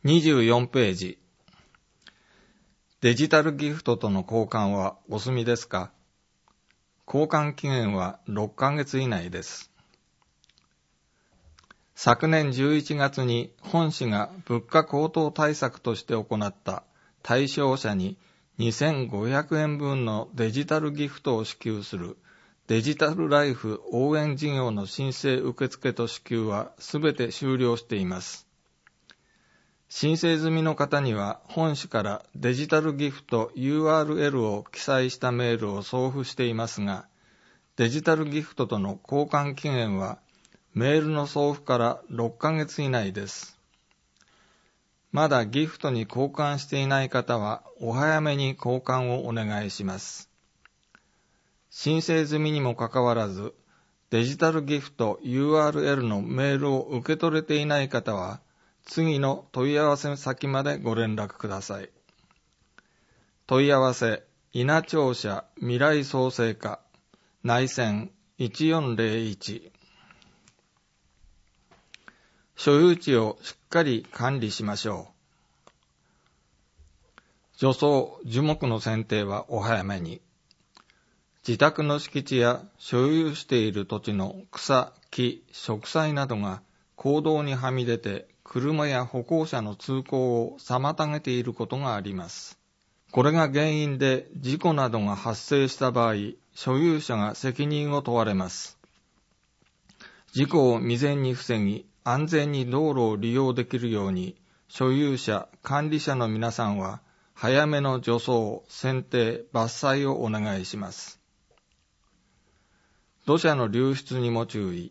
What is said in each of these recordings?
24ページ。デジタルギフトとの交換はお済みですか？交換期限は6ヶ月以内です。昨年11月に本市が物価高騰対策として行った対象者に2500円分のデジタルギフトを支給するデジタルライフ応援事業の申請受付と支給はすべて終了しています。申請済みの方には本市からデジタルギフト URL を記載したメールを送付していますが、デジタルギフトとの交換期限はメールの送付から6ヶ月以内です。まだギフトに交換していない方はお早めに交換をお願いします。申請済みにもかかわらず、デジタルギフト URL のメールを受け取れていない方は、次の問い合わせ先までご連絡ください。問い合わせ、稲庁舎未来創生課、内線1401。所有地をしっかり管理しましょう。除草・樹木の剪定はお早めに。自宅の敷地や所有している土地の草、木、植栽などが公道にはみ出て車や歩行者の通行を妨げていることがあります。これが原因で事故などが発生した場合、所有者が責任を問われます。事故を未然に防ぎ、安全に道路を利用できるように、所有者、管理者の皆さんは、早めの除草、剪定、伐採をお願いします。土砂の流出にも注意。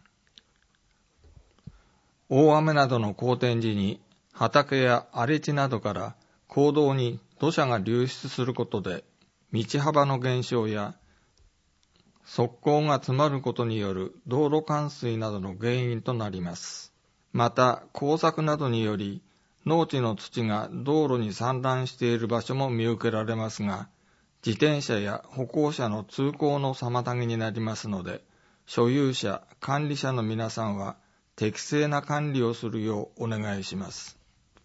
大雨などの荒天時に、畑や荒れ地などから公道に土砂が流出することで、道幅の減少や側溝が詰まることによる道路冠水などの原因となります。また、耕作などにより、農地の土が道路に散乱している場所も見受けられますが、自転車や歩行者の通行の妨げになりますので、所有者、管理者の皆さんは適正な管理をするようお願いします。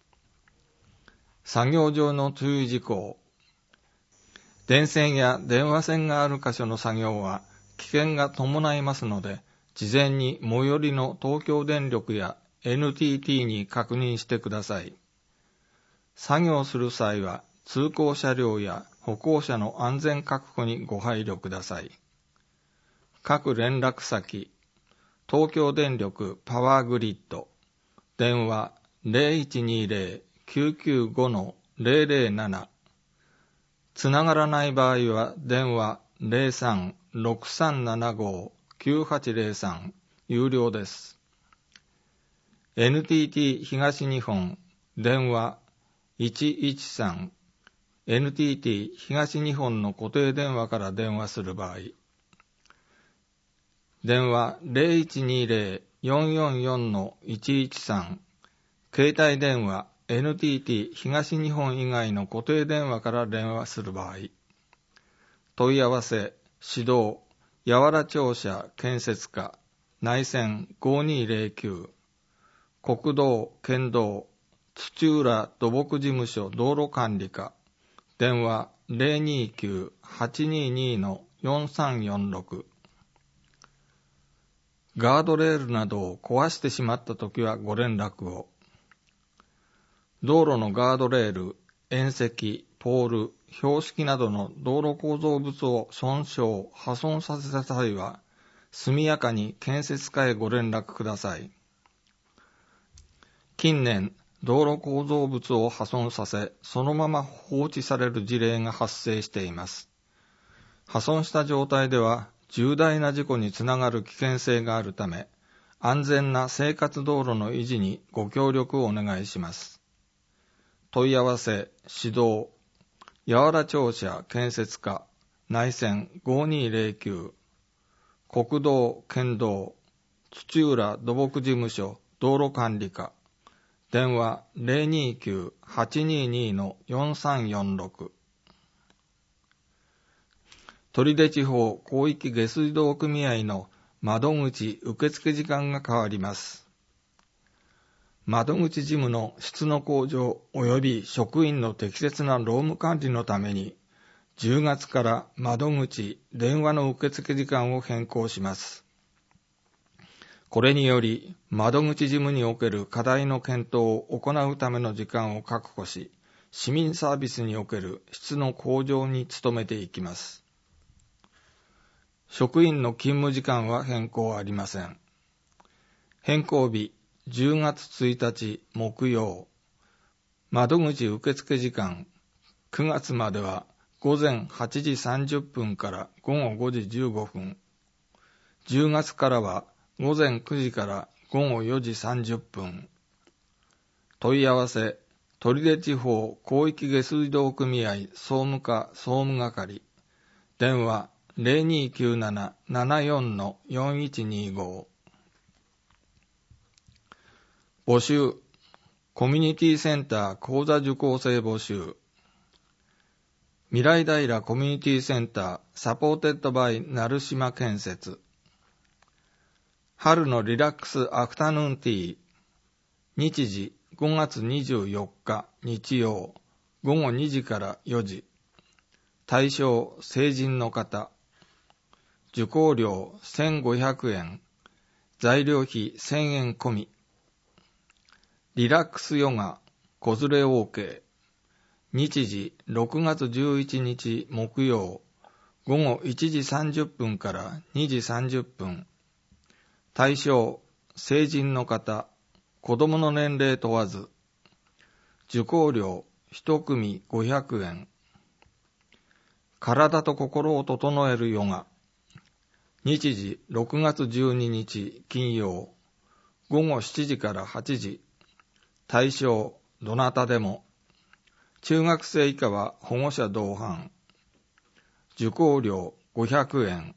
作業上の注意事項。電線や電話線がある箇所の作業は危険が伴いますので、事前に最寄りの東京電力や NTT に確認してください。作業する際は通行車両や歩行者の安全確保にご配慮ください。各連絡先、東京電力パワーグリッド、電話 0120-995-007、つながらない場合は電話 03-6375-9803、有料です。NTT 東日本、電話113、NTT 東日本の固定電話から電話する場合、電話 0120-444-113、携帯電話 NTT 東日本以外の固定電話から電話する場合、問い合わせ、指導、八原庁舎建設課、内線5209、国道、県道、土浦土木事務所道路管理課、電話 029-822-4346。ガードレールなどを壊してしまったときはご連絡を。道路のガードレール、縁石、ポール、標識などの道路構造物を損傷、破損させた際は、速やかに建設課へご連絡ください。近年、道路構造物を破損させ、そのまま放置される事例が発生しています。破損した状態では、重大な事故につながる危険性があるため、安全な生活道路の維持にご協力をお願いします。問い合わせ、指導、八原庁舎建設課、内線5209、国道、県道、土浦土木事務所道路管理課、電話 029-822-4346。取手地方広域下水道組合の窓口受付時間が変わります。 窓口事務の質の向上及び職員の適切な労務管理のために、10月から窓口、電話の受付時間を変更します。これにより、窓口事務における課題の検討を行うための時間を確保し、市民サービスにおける質の向上に努めていきます。職員の勤務時間は変更ありません。変更日、10月1日木曜。窓口受付時間、9月までは午前8時30分から午後5時15分。10月からは午前9時から午後4時30分。問い合わせ、取手地方広域下水道組合総務課総務係。電話 0297-74-4125。募集、コミュニティセンター講座受講生募集。未来平コミュニティセンターサポーテッドバイ成島建設。春のリラックスアフタヌーンティー。日時5月24日日曜午後2時から4時。対象成人の方。受講料1500円。材料費1000円込み。リラックスヨガ、子連れ OK。日時6月11日木曜、午後1時30分から2時30分。対象、成人の方、子供の年齢問わず。受講料1組500円。体と心を整えるヨガ。日時6月12日金曜、午後7時から8時。対象、どなたでも。中学生以下は保護者同伴。受講料500円。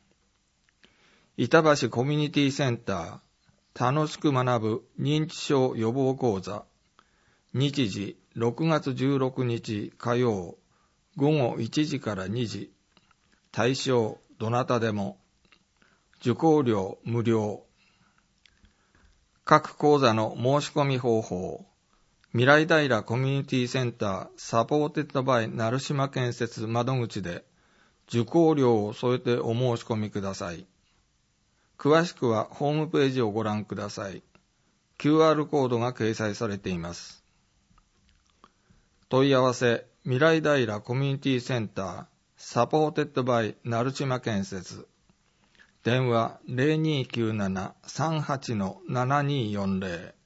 板橋コミュニティセンター、楽しく学ぶ認知症予防講座。日時6月16日火曜、午後1時から2時。対象、どなたでも。受講料無料。各講座の申し込み方法。未来平コミュニティセンターサポーテッドバイ成島建設窓口で受講料を添えてお申し込みください。詳しくはホームページをご覧ください。QR コードが掲載されています。問い合わせ、未来平コミュニティセンターサポーテッドバイ成島建設。電話 0297-38-7240